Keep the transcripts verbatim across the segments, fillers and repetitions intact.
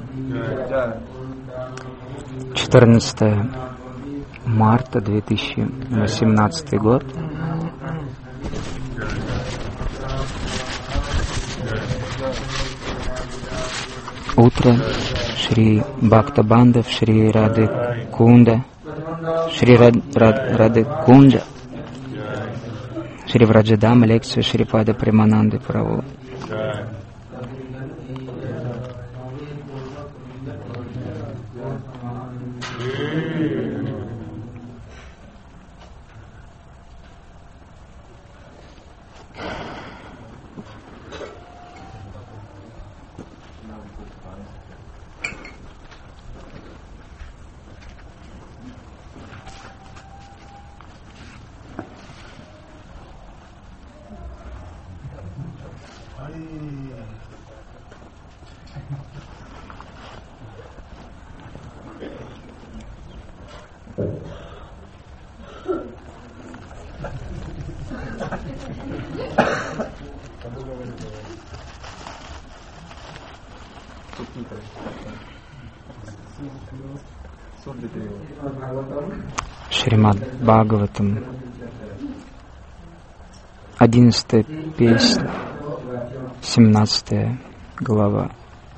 четырнадцатое марта две тысячи восемнадцатый год. Утро. Шри Бхактабандав, Шри Рады Кунда, Шри Рад, Рад, Рады Кунджа, Шри Враджадама, лекцию Шри Пада Премананды Прабху. Шримад Бхагаватам, одиннадцатая песня, семнадцатая глава.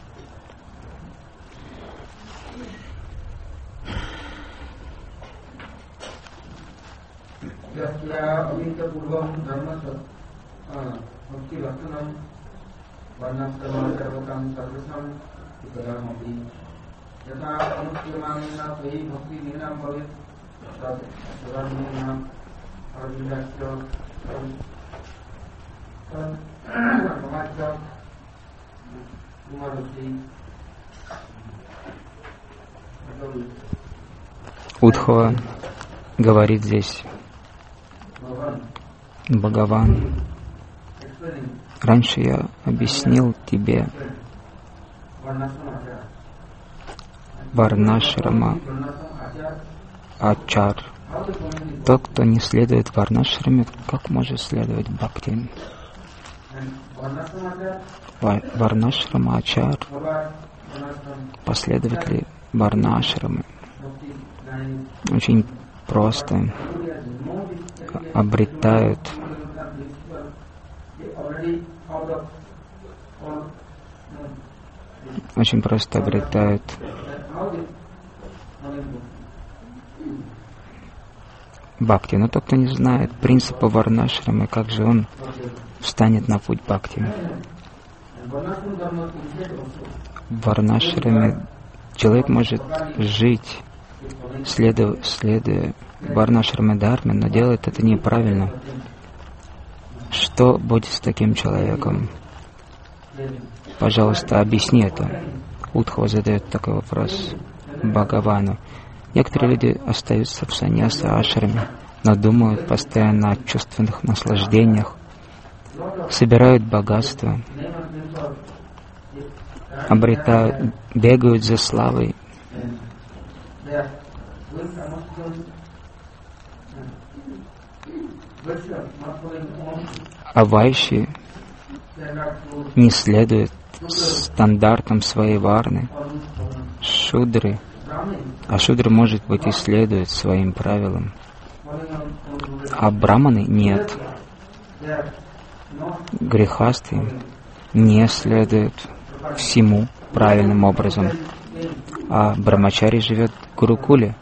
Удхава говорит здесь: Бхагаван, раньше я объяснил тебе Варнашрама Ачар. Тот, кто не следует Варнашраме, как может следовать Бхакти? Варнашрама Ачар, последователи Варнашрамы, очень просто обретают очень просто обретают бхакти. Но тот, кто не знает принципа Варнашрамы, как же он встанет на путь бхакти? В Варнашраме человек может жить, следуя, следуя Варнашраме Дхарме, но делает это неправильно. Что будет с таким человеком? Пожалуйста, объясни это. Удхава задает такой вопрос Бхагавану. Некоторые люди остаются в саньяса ашраме, но думают постоянно о чувственных наслаждениях, собирают богатство, обретают, бегают за славой. А вайши не следуют стандартам своей варны. Шудры, а шудры, может быть, и следуют своим правилам, а браманы нет. Грехасты не следуют всему правильным образом, а брамачари живет в Гурукуле,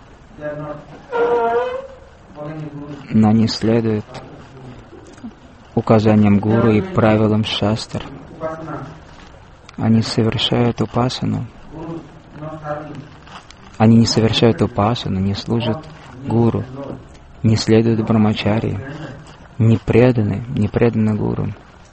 но не следует указаниям гуру и правилам шастр. Они совершают упасану. Они не совершают упасану, не служат гуру, не следуют брамачари, не преданы, не преданы гуру.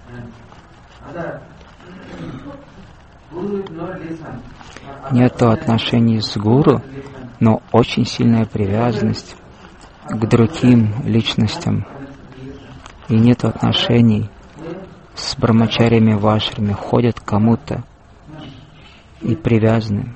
Нет отношений с гуру, но очень сильная привязанность к другим личностям. И нет отношений с брамачарями в ашраме, ходят к кому-то и привязаны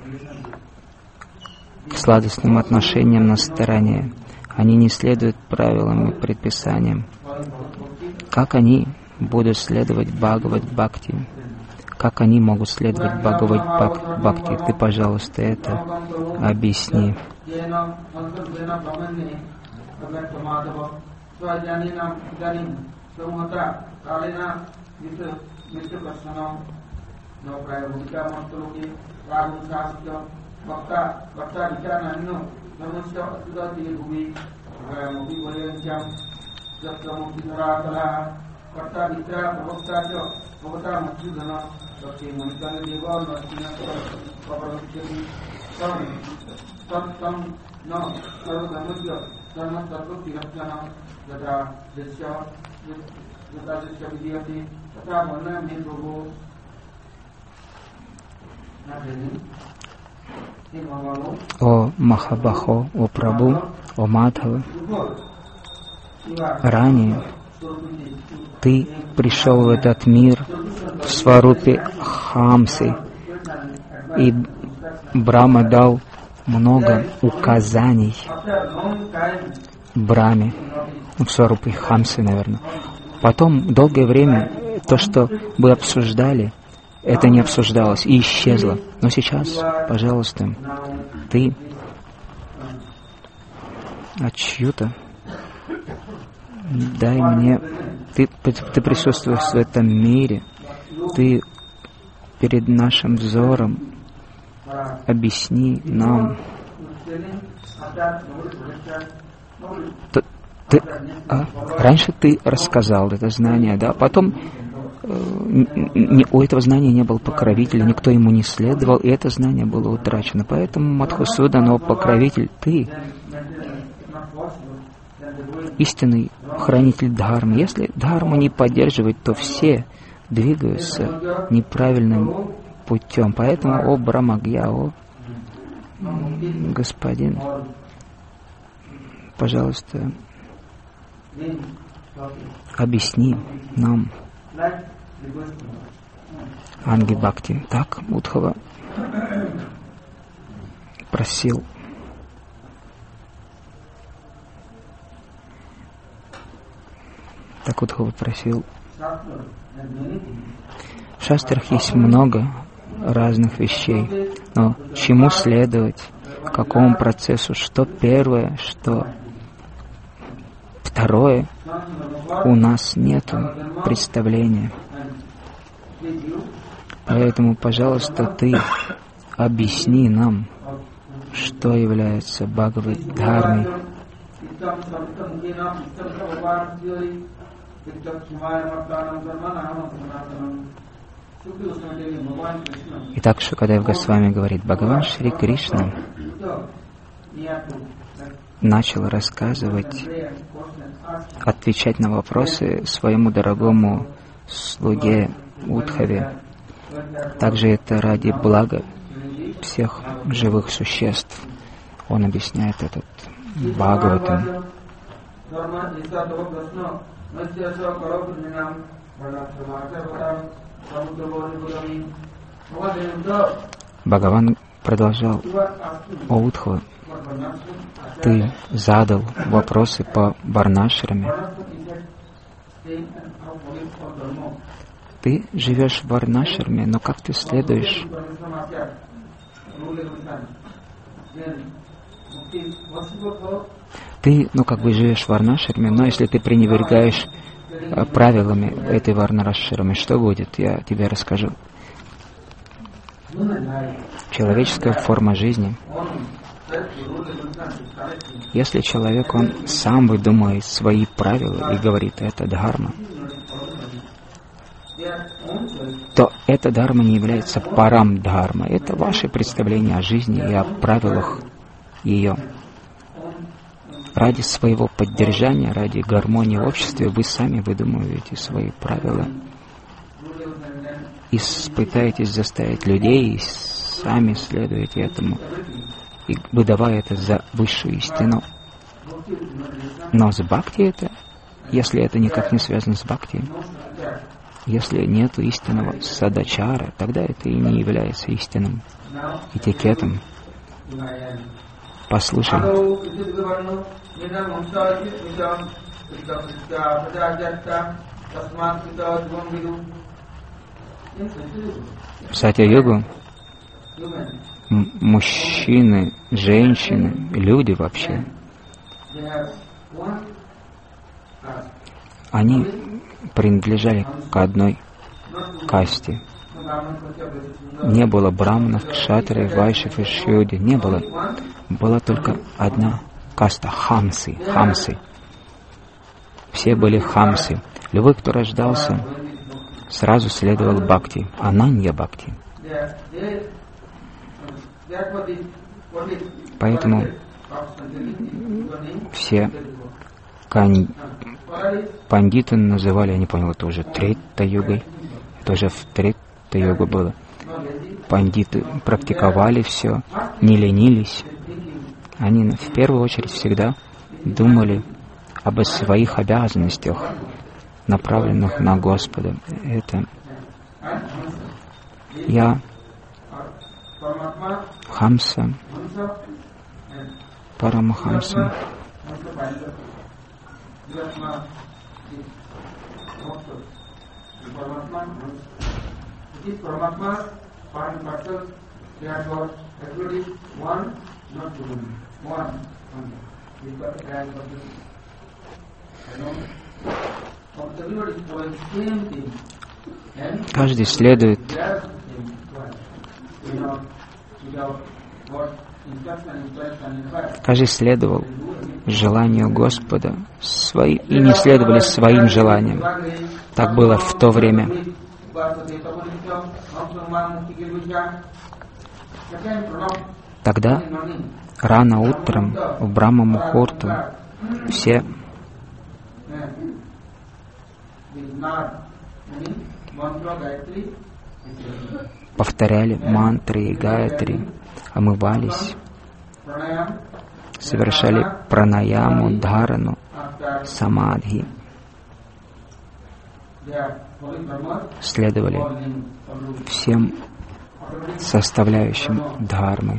к сладостным отношениям на стороне. Они не следуют правилам и предписаниям. Как они будут следовать Бхагават Бхакти? как они могут следовать Бхагавад-бхакти? Ты, пожалуйста, это объясни. О Махабахо, о Прабху, о Мадхава, ранее ты пришел в этот мир в сварупе Хамсы, и Брахма дал много указаний Брахме, в сварупе Хамсы, наверное. Потом долгое время то, что вы обсуждали, это не обсуждалось и исчезло. Но сейчас, пожалуйста, ты отчью-то дай мне, ты, ты присутствуешь в этом мире, ты перед нашим взором, объясни нам. Ты, ты, а, раньше ты рассказал это знание, да, потом Не, у этого знания не было покровителя, никто ему не следовал, и это знание было утрачено. Поэтому Мадхусудан, но покровитель, ты истинный хранитель дхармы. Если дхарму не поддерживать, то все двигаются неправильным путем. Поэтому, о Брамагья, о господин, пожалуйста, объясни нам Анги Бхакти. Так, Удхава просил. Так Удхава просил. В шастрах есть много разных вещей, но чему следовать, какому процессу, что первое, что второе, у нас нет представления. Поэтому, пожалуйста, ты объясни нам, что является Бхагавад-дхармой. Итак, Шукадев Госвами говорит, Бхагаван Шри Кришна начал рассказывать, отвечать на вопросы своему дорогому слуге Удхаве. Также это ради блага всех живых существ. Он объясняет этот Бхагаватам. Бхагаван продолжал: «О Удхава, ты задал вопросы по Варнашраме. Ты живешь в Варнашраме, но как ты следуешь Ты, ну как бы живешь в Варнашраме, но если ты пренебрегаешь э, правилами этой Варнашраме, что будет? Я тебе расскажу. Человеческая форма жизни. Если человек, он сам выдумывает свои правила и говорит, это дхарма, то эта дхарма не является парам дхарма. Это ваше представление о жизни и о правилах ее. Ради своего поддержания, ради гармонии в обществе вы сами выдумываете свои правила и пытаетесь заставить людей, и сами следуете этому, и выдавая это за высшую истину. Но с бхакти это, если это никак не связано с бхакти, если нет истинного садачара, тогда это и не является истинным этикетом. Послушай. В Сатья-югу мужчины, женщины, люди вообще, они принадлежали к одной касте. Не было браманов, кшатры, вайшев и шьюди. Не было. Была только одна каста — хамсы. Хамсы. Все были хамсы. Любой, кто рождался, сразу следовал бхакти. Ананья бхакти. Поэтому все кань... пандиты называли, я не понял, это уже Трета-югой. Это уже в Трета-югу было. Пандиты практиковали все, не ленились. Они в первую очередь всегда думали об своих обязанностях, направленных на Господа. Это я, Хамса, Парамахамса. Каждый следует Каждый следовал желанию Господа свои, и не следовали своим желаниям. Так было в то время. Тогда, рано утром, в Брахма-мухурту, все повторяли мантры и гаятри, омывались, совершали пранаяму, дхарану, самадхи, следовали всем составляющим дхармы.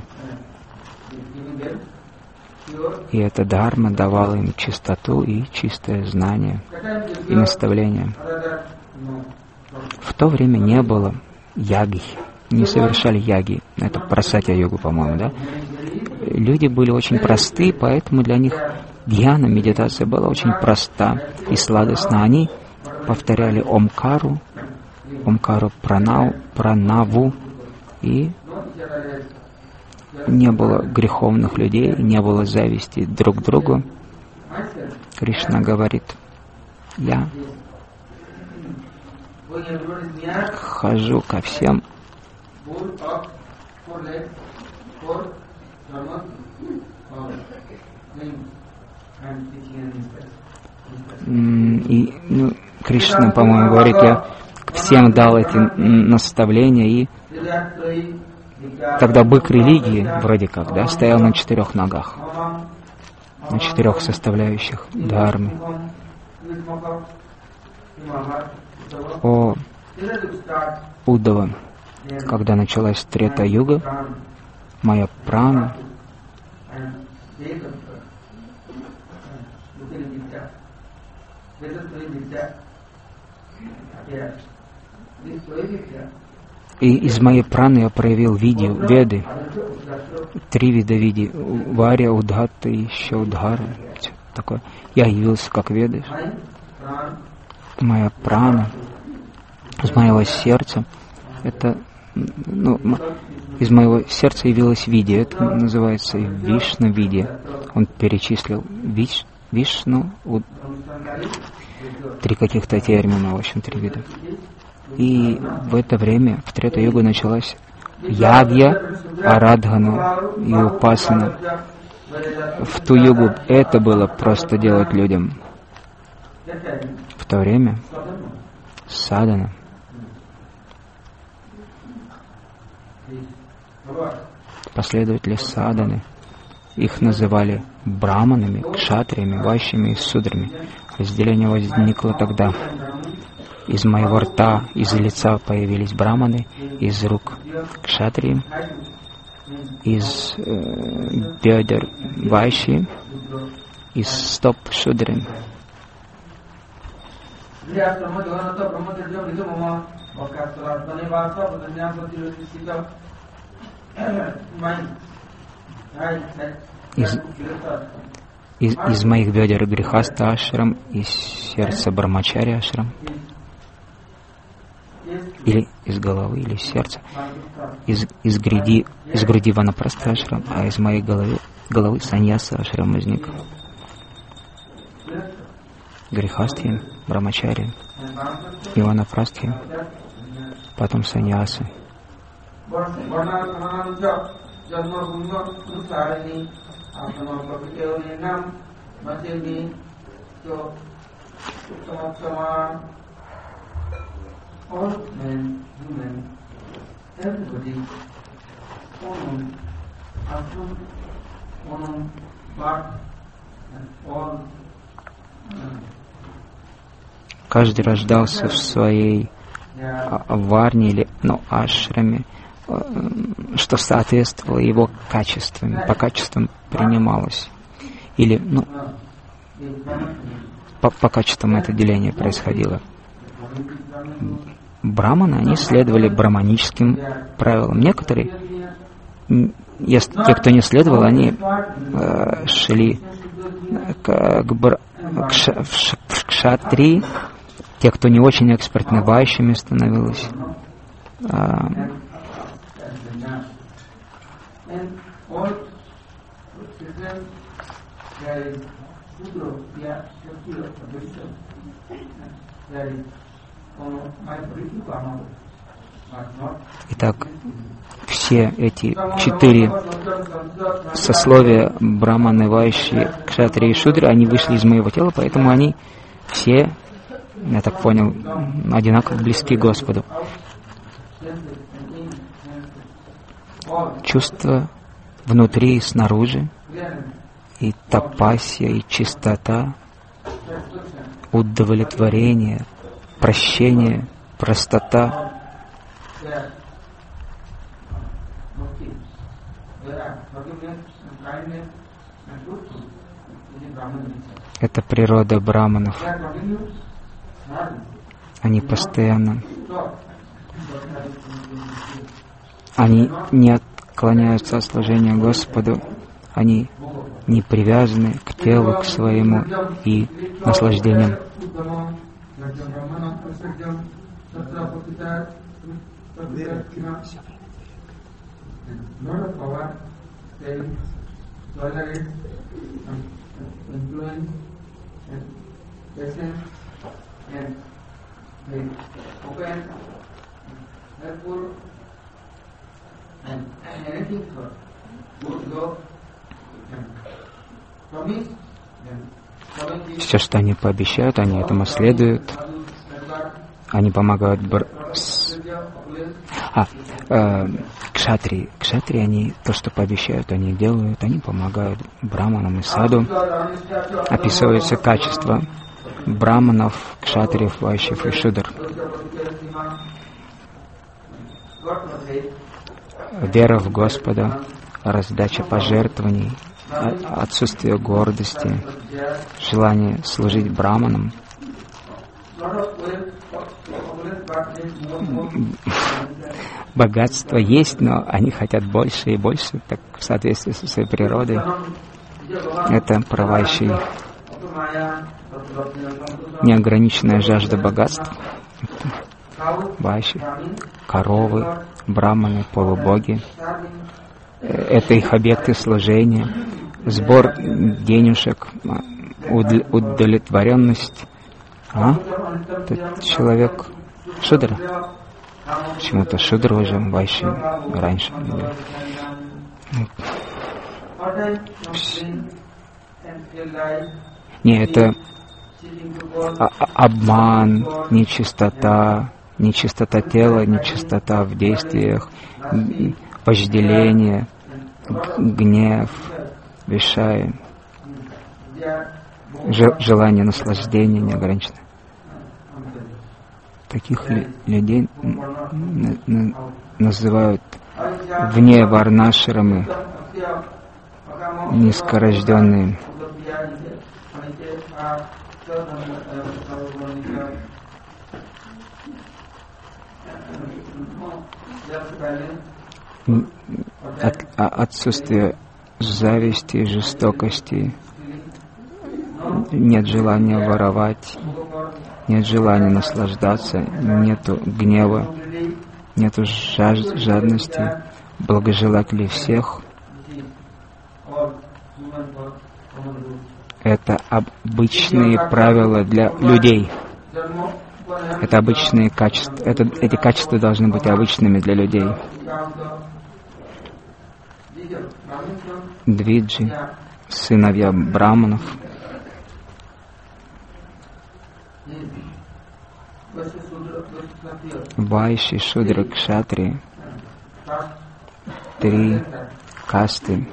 И эта дхарма давала им чистоту и чистое знание и наставление. В то время не было яги, не совершали яги. Это про Сатья-югу, по-моему, да? Люди были очень просты, поэтому для них дьяна, медитация была очень проста и сладостна. Они повторяли Омкару, Омкару пранау, Пранаву, и не было греховных людей, не было зависти друг к другу. Кришна говорит: я хожу ко всем, и ну, Кришна, по-моему, говорит: я всем дал эти наставления, и тогда бык религии, вроде как, да, стоял на четырех ногах, на четырех составляющих дхармы. О Уддава, когда началась Трета-юга, моя прана и из моей праны я проявил види, веды, три вида види, варя, удхата и еще удхара. Такое. Я явился как веды. Моя прана, из моего сердца, это, ну, из моего сердца явилась види, это называется Вишна види. Он перечислил Виш, Вишну, уд, три каких-то термина, в общем, три вида. И в это время, в Трета-югу, началась ягья, арадхана и упасана. В ту югу это было просто делать людям. В то время садхана. Последователи садханы, их называли браманами, кшатриями, вайшями и судрами. Разделение возникло тогда. Из моего рта, из лица появились браманы, из рук кшатрии, из э, бедер вайши, из стоп шудры. Из, из, из моих бедер грехаста ашрам, из сердца брамачари ашрам, или из головы, или из сердца, из, из, груди, из груди ванапраста ашрам, а из моей головы, головы саньяса ашрам возник. Грехастхи, брамачари, и ванапрастхи, потом саньясы. Каждый рождался в своей варне или ну, ашраме, что соответствовало его качествам, по качествам принималось. Или, ну, по, по качествам это деление происходило. Браманы, они следовали браманическим правилам. Некоторые, если, те, кто не следовал, они э, шли к, к, бр, к, ш, к кшатри. Те, кто не очень экспертны, вайшами становились. А, Итак, все эти четыре сословия браманы, вайши, кшатри и шудры, они вышли из моего тела, поэтому они все, я так понял, одинаково близки к Господу. Чувства внутри и снаружи, и тапасия, и чистота, удовлетворение, прощение, простота. Это природа браманов. Они постоянно, они не отклоняются от служения Господу, они не привязаны к телу, к своему и наслаждениям. Все, что они пообещают, они этому следуют. Они помогают бр... с... а, э, кшатри. Кшатри, они то, что пообещают, они делают. Они помогают браманам и саду. Описываются качества браманов, кшатриев, вайшев и шудр. Вера в Господа, раздача пожертвований, отсутствие гордости, желание служить браманам. Богатство есть, но они хотят больше и больше, так в соответствии со своей природой. Это про вайши. Неограниченная жажда богатств. Вайши, коровы, браманы, полубоги. Это их объекты служения. Сбор денежек, удовлетворенность. А? Этот человек шудра. Почему-то шудра уже вайши раньше. Не, это обман, нечистота, нечистота тела, нечистота в действиях, вожделение, гнев, вишай, желание наслаждения неограниченное. Таких людей называют вне варнашрамы, низкорожденные. От, отсутствие зависти, жестокости, нет желания воровать, нет желания наслаждаться, нету гнева, нету жаж- жадности, благожелателей всех. Это обычные правила для людей. Это обычные качества. Это, эти качества должны быть обычными для людей. Двиджи, сыновья браманов, вайши, шудра, кшатри, три касты.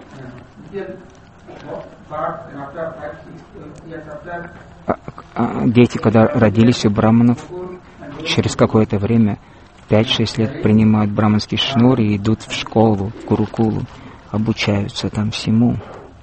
А, а, дети, когда родились у браманов, через какое-то время, пять-шесть лет, принимают браманский шнур и идут в школу, в гурукулу, обучаются там всему.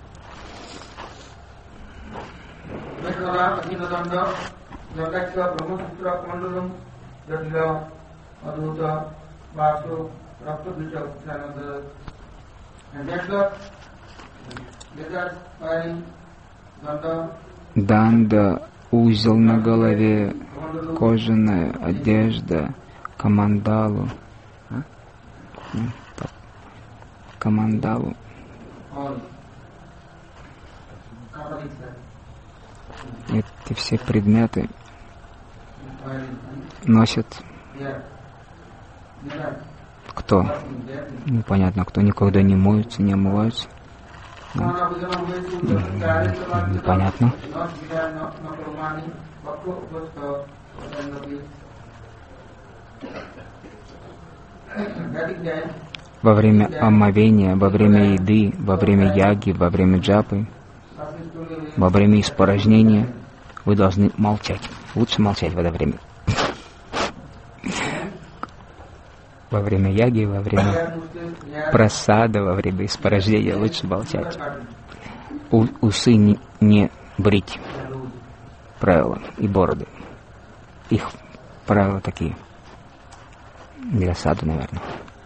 Данда, узел на голове, кожаная одежда, камандалу, а? камандалу. Эти все предметы носят кто? Непонятно, кто никогда не моются, не омываются. Да? Непонятно. Во время омовения, во время еды, во время яги, во время джапы, во время испорожнения вы должны молчать. Лучше молчать в это время. Во время яги, во время прасада, во время испорождения лучше молчать. У, усы не, не брить. Правила. И бороды. Их правила такие. Для саду, наверное.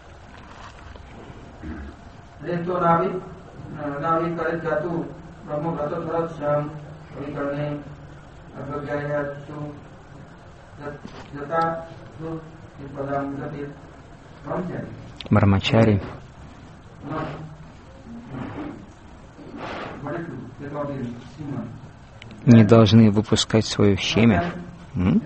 Брамачари не должны выпускать свое семя. М?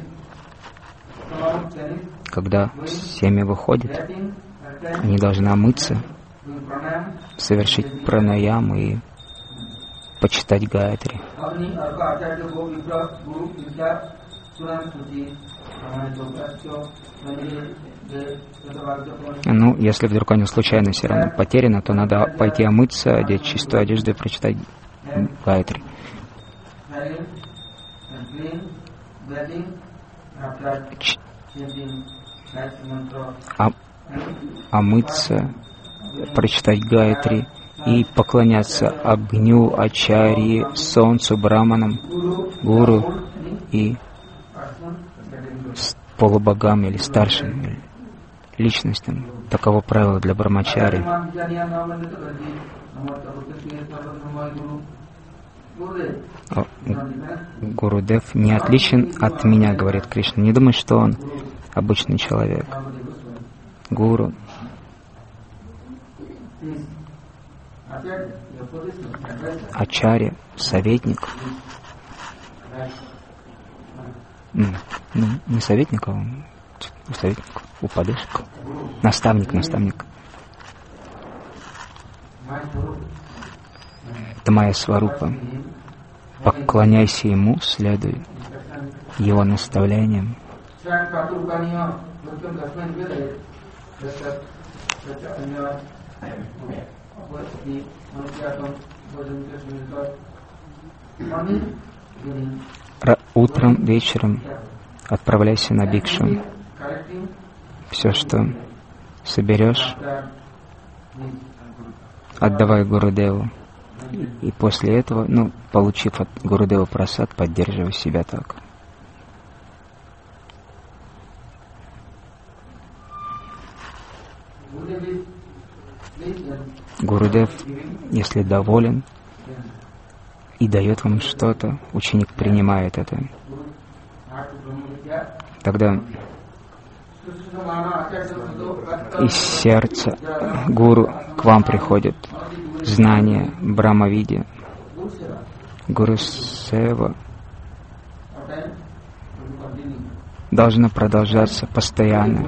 Когда семя выходит, они должны омыться, совершить пранаям и почитать Гаятри. Ну, если вдруг они случайно все равно потеряны, то надо пойти омыться, одеть чистую одежду и прочитать Гаятри. Ч- а, омыться, прочитать Гаятри и поклоняться огню, ачарье, солнцу, браманам, гуру и полубогам или старшим личностям. Таково правило для брамачари. О, Гурудев не отличен от меня, говорит Кришна. Не думай, что он обычный человек. Гуру. Ачарья, советник. Ну, не советник, а советник, упадышек. Наставник, наставник. Это моя сварупа. Поклоняйся ему, следуй его наставлениям. Утром, вечером отправляйся на бикшу. Все, что соберешь, отдавай Гурудеву. И после этого, ну, получив от Гурудева прасад, поддерживай себя так. Гурудев, если доволен и дает вам что-то, ученик принимает это. Тогда из сердца гуру к вам приходит знание Брахмавидия. Гуру Сева должна продолжаться постоянно.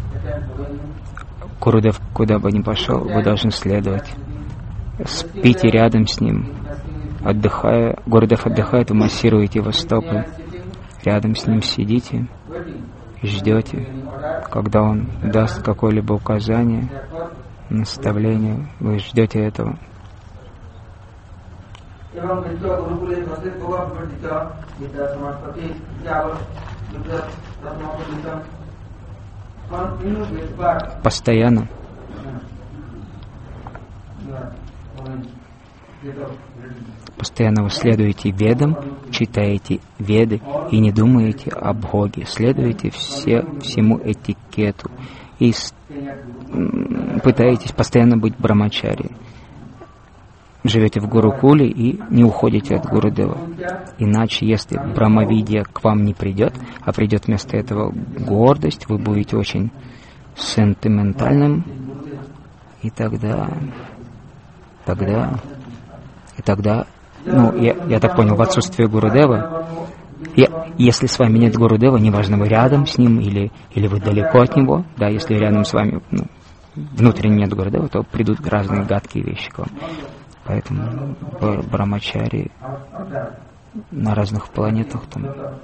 Гурудев куда бы ни пошел, вы должны следовать. Спите рядом с ним, отдыхая. Гурудев отдыхает, вы массируете его стопы. Рядом с ним сидите и ждете, когда он даст какое-либо указание, наставление. Вы ждете этого. Постоянно Постоянно вы следуете ведам, читаете веды и не думаете о Боге. Следуете все, всему этикету и с, пытаетесь постоянно быть брамачари. Живете в Гурукуле и не уходите от Гурудева. Иначе, если Брахмавидия к вам не придет, а придет вместо этого гордость, вы будете очень сентиментальным, и тогда, тогда, и тогда, ну, я, я так понял, в отсутствие Гурудева, я, если с вами нет Гурудева, неважно, вы рядом с ним или, или вы далеко от него, да, если рядом с вами, ну, внутренне нет Гурудева, то придут разные гадкие вещи к вам. Поэтому брамачари на разных планетах там,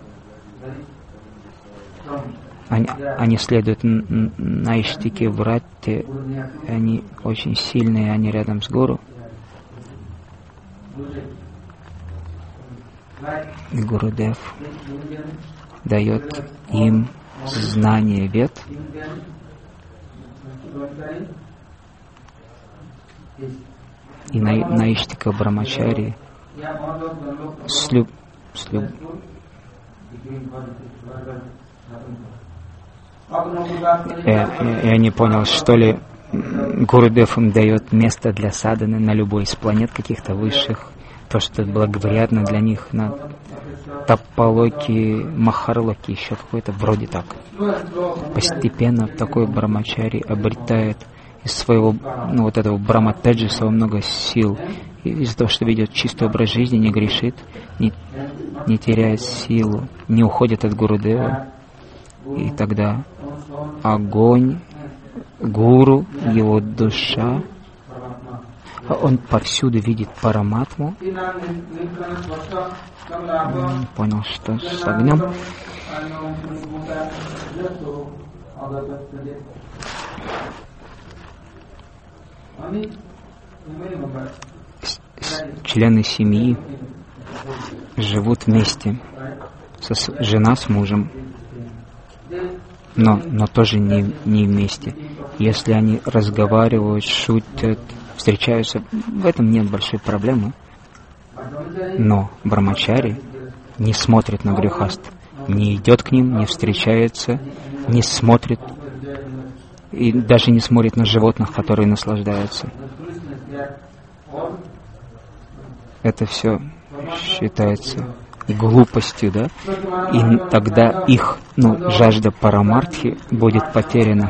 они, они следуют на иштике вратте, они очень сильные, они рядом с гуру. И Гурудев дает им знание вед, и на, на иштика брамачари с люб, с люб... Я, я, я не понял, что ли Гурудев им дает место для садханы на любой из планет каких-то высших, то, что благоприятно для них, на Тапалоки, Махарлоки, еще какой-то вроде так. Постепенно такой брамачари обретает из своего, ну, вот этого Брахма-теджеса много сил. И из-за того, что ведет чистый образ жизни, не грешит, не, не теряет силу, не уходит от Гурудева. И тогда огонь, гуру, его душа, он повсюду видит Параматму. Понял, что с огнем. Члены семьи живут вместе, со, жена с мужем, но, но тоже не, не вместе. Если они разговаривают, шутят, встречаются, в этом нет большой проблемы. Но брамачари не смотрит на грехаст, не идет к ним, не встречается, не смотрит, и даже не смотрит на животных, которые наслаждаются. Это все считается глупостью, да? И тогда их, ну, жажда парамартхи будет потеряна.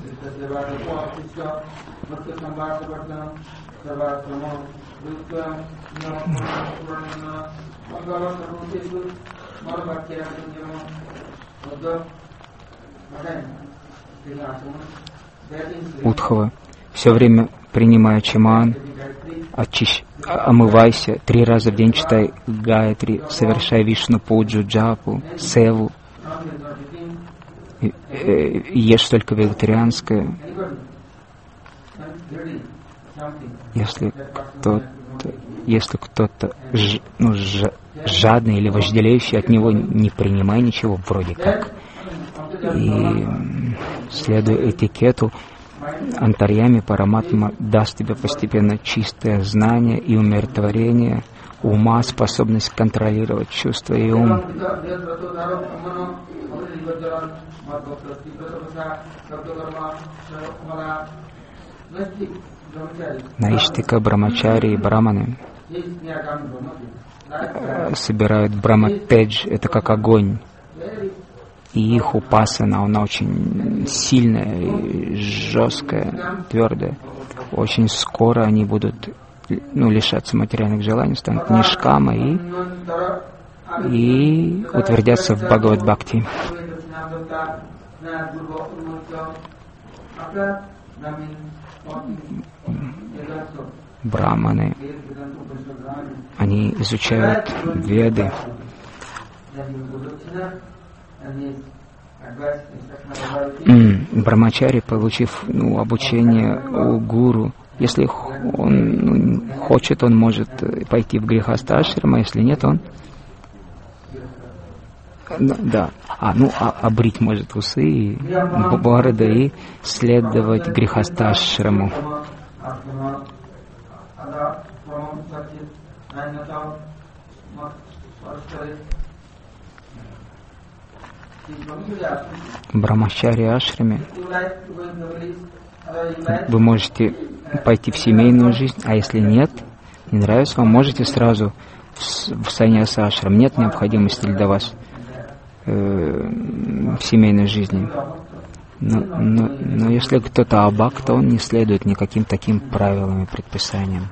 Удхава, все время принимая чаман, очищ... омывайся, три раза в день читай гайатри, совершай вишну пуджу, джапу, севу, и, и, ешь только вегетарианское. Если кто-то, если кто-то ж, ну, ж, жадный или вожделеющий, от него не принимай ничего, вроде как. И следуя этикету, антарьями Параматма даст тебе постепенно чистое знание и умиротворение ума, способность контролировать чувства и ум. Наиштика, брамачари и браманы собирают браматедж, это как огонь. И их упасана, она очень сильная, и жесткая, твердая. Очень скоро они будут, ну, лишаться материальных желаний, станут нишкама и, и утвердятся в Бхагавад-бхакти. Браманы, они изучают Веды. Брамачари, получив, ну, обучение у гуру, если он, ну, хочет, он может пойти в грихастха-ашрама, если нет, он... Да, а, ну, а, обрить может усы и бороды и следовать грихастха-ашраму. В Брамачари-ашраме вы можете пойти в семейную жизнь, а если нет, не нравится вам, можете сразу в саньяса-ашрам. Нет необходимости для вас э, в семейной жизни. Но, но, но если кто-то абак, то он не следует никаким таким правилам и предписаниям.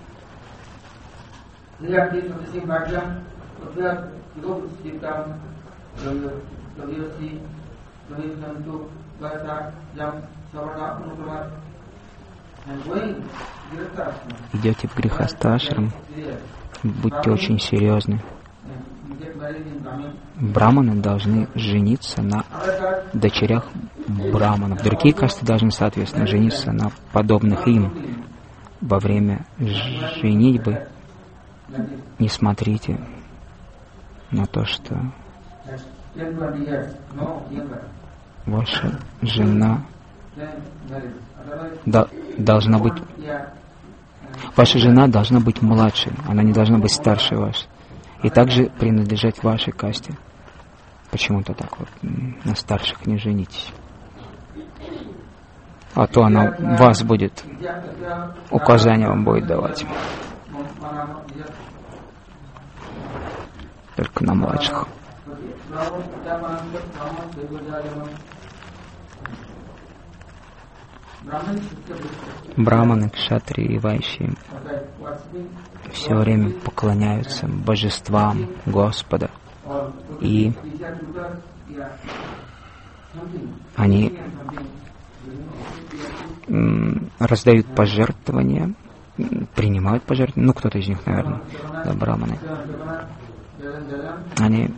Идете в грихастха-ашрам, будьте очень серьезны. Браманы должны жениться на дочерях браманов. Другие касты должны, соответственно, жениться на подобных им. Во время женитьбы не смотрите на то, что ваша жена да, должна быть, ваша жена должна быть младшей, она не должна быть старше вас, и также принадлежать вашей касте. Почему-то так вот на старших не женитесь, а то она вас будет, указания вам будет давать. Только на младших. Браманы, кшатрии и вайши все время поклоняются божествам Господа, и они раздают пожертвования, принимают пожертвования, ну кто-то из них, наверное, да, браманы. Они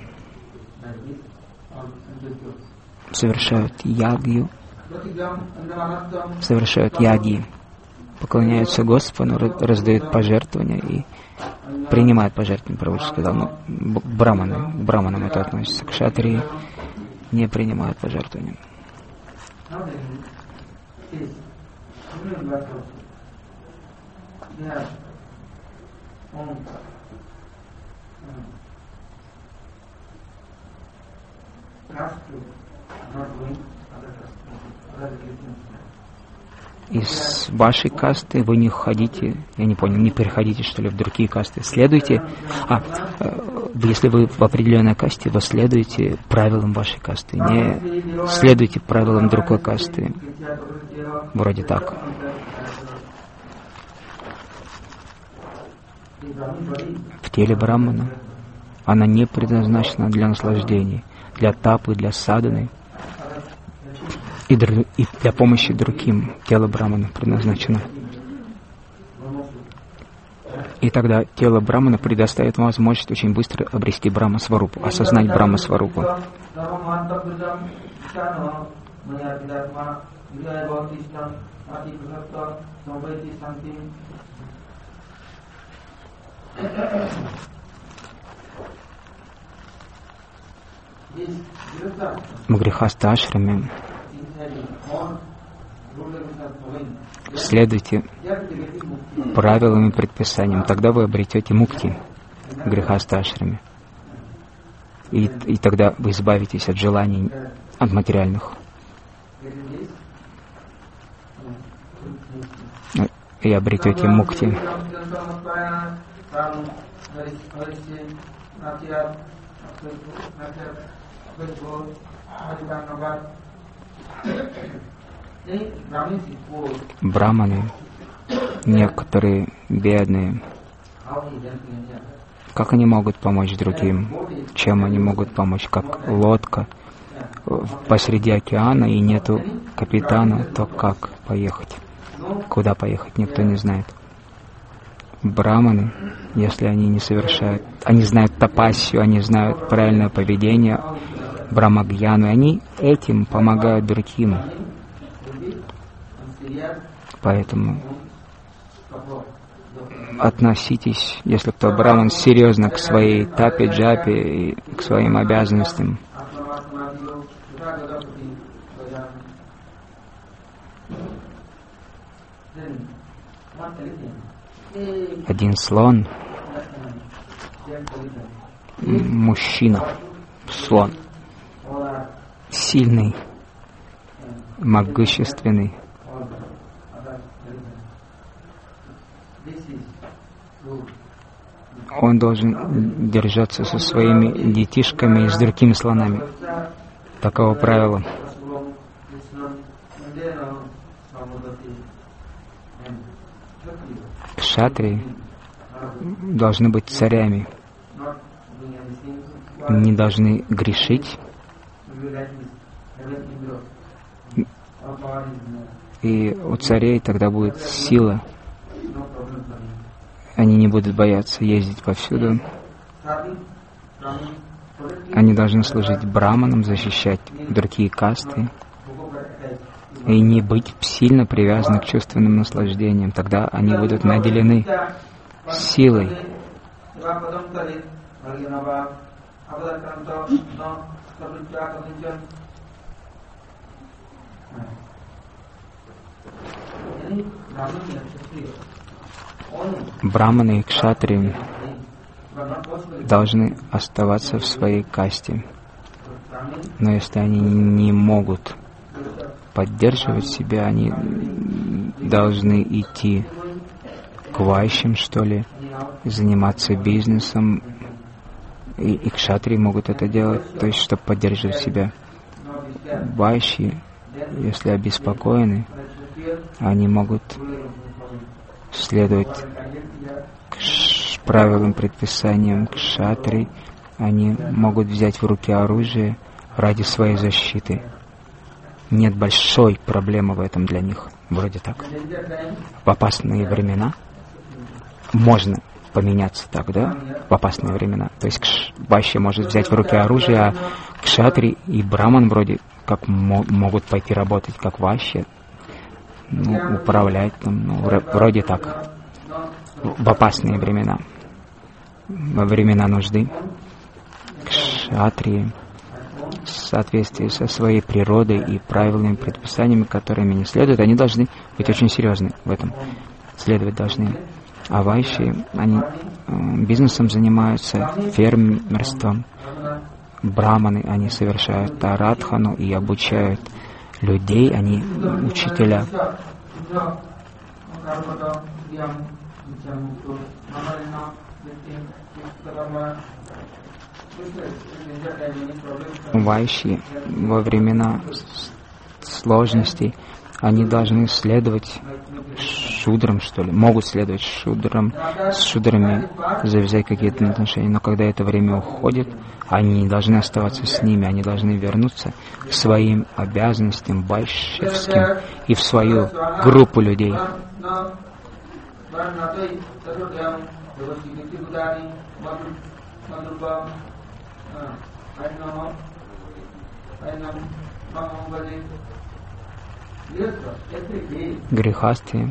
совершают ягью, совершают яги, поклоняются Господу, раздают пожертвования и принимают пожертвования. Пророк сказал, ну, браманы, к браманам это относится, к кшатрии не принимают пожертвования. Из вашей касты вы не ходите, я не понял, не переходите, что ли, в другие касты. Следуйте, а, если вы в определенной касте, вы следуете правилам вашей касты, не следуйте правилам другой касты. Вроде так. В теле брамана она не предназначена для наслаждений, для тапы, для садханы и для помощи другим. Тело брамана предназначено. И тогда тело брамана предоставит вам возможность очень быстро обрести брахма-сварупу, осознать брахма-сварупу. В грихастха-ашраме следуйте правилам и предписаниям, тогда вы обретете мукти в грихастха-ашраме. И, и тогда вы избавитесь от желаний, от материальных, и обретете мукти. Браманы, некоторые бедные, как они могут помочь другим? Чем они могут помочь? Как лодка посреди океана и нету капитана, то как поехать? Куда поехать, никто не знает. Браманы, если они не совершают, они знают тапассию, они знают правильное поведение, брамагьяну, и они этим помогают другим. Поэтому относитесь, если кто браман, серьезно к своей тапе, джапе и к своим обязанностям. Один слон, мужчина, слон, сильный, могущественный. Он должен держаться со своими детишками и с другими слонами. Таково правило. Кшатрии должны быть царями, не должны грешить, и у царей тогда будет сила. Они не будут бояться ездить повсюду. Они должны служить браманам, защищать другие касты и не быть сильно привязаны к чувственным наслаждениям. Тогда они будут наделены силой. Браманы и кшатрии должны оставаться в своей касте. Но если они не могут поддерживать себя, они должны идти к вайшям, что ли, заниматься бизнесом. И, и кшатрии могут это делать, то есть, чтобы поддерживать себя. Вайши, если обеспокоены, они могут следовать к правилам, предписаниям кшатрий, они могут взять в руки оружие ради своей защиты. Нет большой проблемы в этом для них, вроде так. В опасные времена можно поменяться так, да? В опасные времена. То есть кш, вайшя может взять в руки оружие, а кшатри и браман вроде как мо- могут пойти работать как вайшя, ну, управлять там, ну, вроде так. В опасные времена. Во времена нужды кшатрии в соответствии со своей природой и правилами, предписаниями, которыми не следуют, они должны быть очень серьезны в этом. Следовать должны. А вайши, они бизнесом занимаются, фермерством. Браманы, они совершают арадхану и обучают людей, они учителя. Вайши во времена сложностей, они должны следовать шудрам, что ли, могут следовать шудрам, с шудрами завязать какие-то отношения, но когда это время уходит, они не должны оставаться с ними, они должны вернуться к своим обязанностям вайшевским и в свою группу людей. Грехасты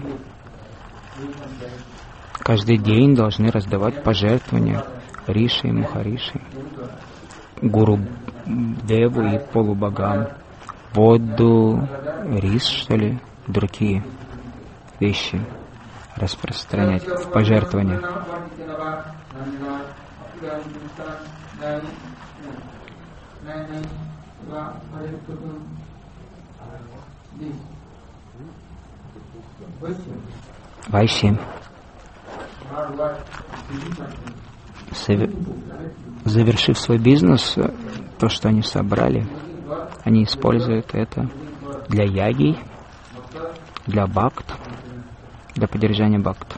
каждый день должны раздавать пожертвования риши и махариши, гуру деву и полубогам, воду, рис, что ли, другие вещи распространять в пожертвования. Вайши, завершив свой бизнес, то, что они собрали, они используют это для яги, для бхакт, для поддержания бхакт.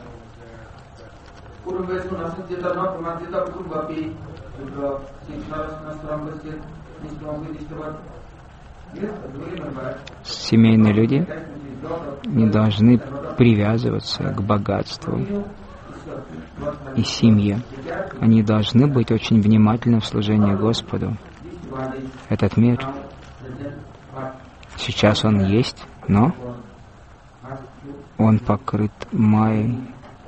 Семейные люди не должны привязываться к богатству и семье. Они должны быть очень внимательны в служении Господу. Этот мир, сейчас он есть, но он покрыт майей.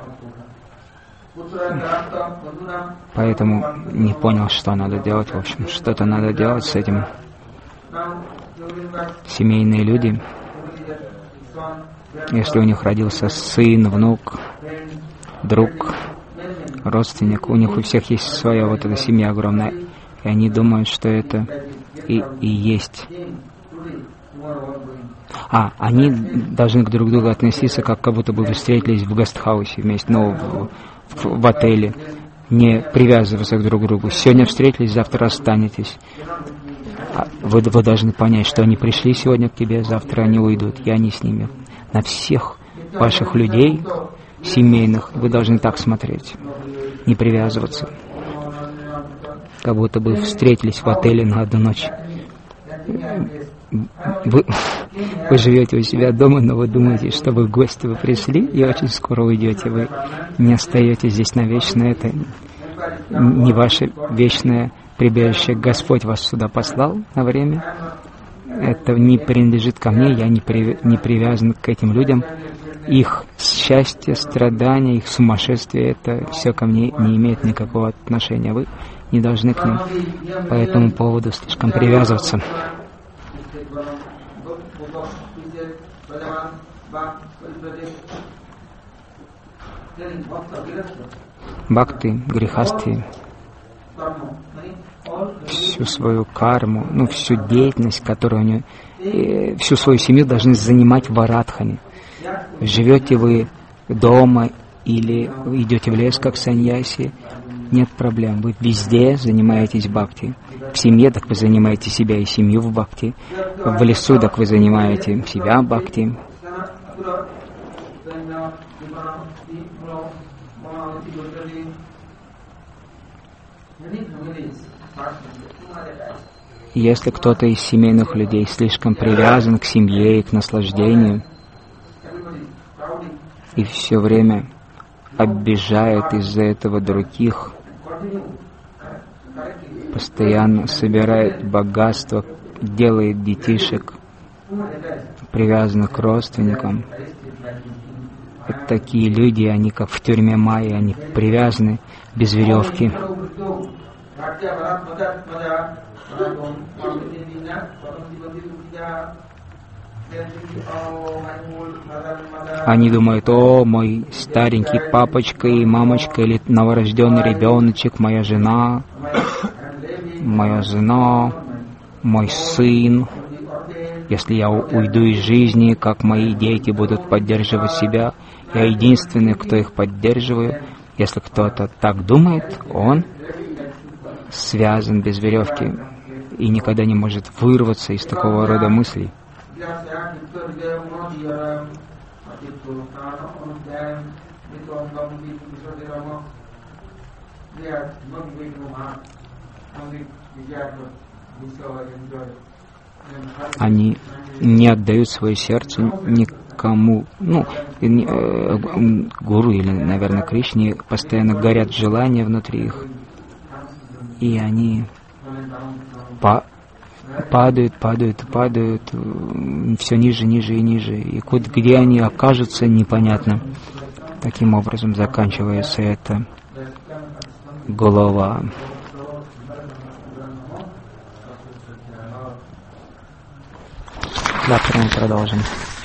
Поэтому не понял, что надо делать. В общем, что-то надо делать с этим. Семейные люди, если у них родился сын, внук, друг, родственник, у них у всех есть своя вот эта семья огромная, и они думают, что это и, и есть. А, они должны к друг другу относиться, как, как будто бы вы встретились в гестхаусе вместе, ну, в, в, в отеле, не привязываться к друг другу. Сегодня встретились, завтра расстанетесь. Вы, вы должны понять, что они пришли сегодня к тебе, завтра они уйдут, и они с ними. На всех ваших людей, семейных, вы должны так смотреть, не привязываться. Как будто бы встретились в отеле на одну ночь. Вы, вы живете у себя дома, но вы думаете, что вы в гости вы пришли, и очень скоро уйдете. Вы не остаетесь здесь навечно. Это не ваше вечное прибежище. Господь вас сюда послал на время. Это не принадлежит ко мне, я не, при, не привязан к этим людям. Их счастье, страдания, их сумасшествие, это все ко мне не имеет никакого отношения. Вы не должны к ним по этому поводу слишком привязываться. Бхакти, грехасти, всю свою карму, ну, всю деятельность, которую у нее, э, всю свою семью должны занимать в арадхане. Живете вы дома или идете в лес, как саньяси, нет проблем. Вы везде занимаетесь бхакти. В семье, так вы занимаете себя и семью в бхакти. В лесу, так вы занимаете себя в бхакти. Если кто-то из семейных людей слишком привязан к семье и к наслаждению, и все время обижает из-за этого других, постоянно собирает богатство, делает детишек, привязан к родственникам. Это такие люди, они как в тюрьме майи, они привязаны без веревки. Они думают: о, мой старенький папочка и мамочка, или новорожденный ребеночек, моя жена, моя жена, мой сын. Если я уйду из жизни, как мои дети будут поддерживать себя, я единственный, кто их поддерживает. Если кто-то так думает, он связан без веревки и никогда не может вырваться из такого рода мыслей. Они не отдают свое сердце никому, ну, не, э, гуру или, наверное, Кришне, постоянно горят желания внутри их, и они па- падают, падают, падают, все ниже, ниже и ниже, и куда, где они окажутся, непонятно. Таким образом заканчивается эта голова. Завтра мы продолжим.